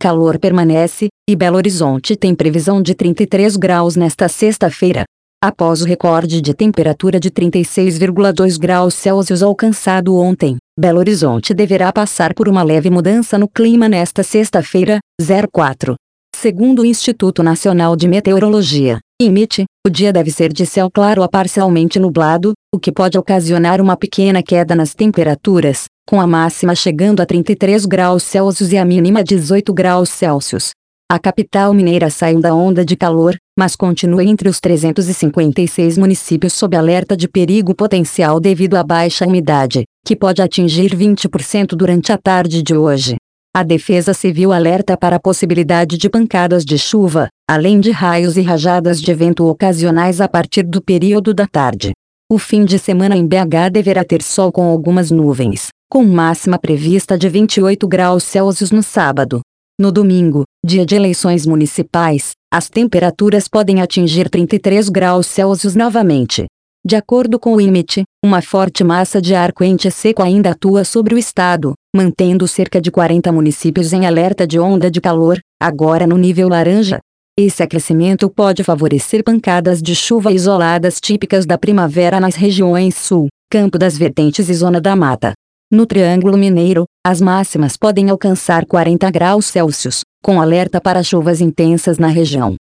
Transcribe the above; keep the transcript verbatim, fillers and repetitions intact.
calor permanece, e Belo Horizonte tem previsão de trinta e três graus nesta sexta-feira. Após o recorde de temperatura de trinta e seis vírgula dois graus Celsius alcançado ontem, Belo Horizonte deverá passar por uma leve mudança no clima nesta sexta-feira, zero quatro. Segundo o Instituto Nacional de Meteorologia, I M E T, o dia deve ser de céu claro a parcialmente nublado, o que pode ocasionar uma pequena queda nas temperaturas, com a máxima chegando a trinta e três graus Celsius e a mínima a dezoito graus Celsius. A capital mineira saiu da onda de calor, mas continua entre os trezentos e cinquenta e seis municípios sob alerta de perigo potencial devido à baixa umidade, que pode atingir vinte por cento durante a tarde de hoje. A Defesa Civil alerta para a possibilidade de pancadas de chuva, além de raios e rajadas de vento ocasionais a partir do período da tarde. O fim de semana em B H deverá ter sol com algumas nuvens, com máxima prevista de vinte e oito graus Celsius no sábado. No domingo, dia de eleições municipais, as temperaturas podem atingir trinta e três graus Celsius novamente. De acordo com o I M E T, uma forte massa de ar quente e seco ainda atua sobre o estado, mantendo cerca de quarenta municípios em alerta de onda de calor, agora no nível laranja. Esse aquecimento pode favorecer pancadas de chuva isoladas típicas da primavera nas regiões sul, Campo das Vertentes e Zona da Mata. No Triângulo Mineiro, as máximas podem alcançar quarenta graus Celsius, com alerta para chuvas intensas na região.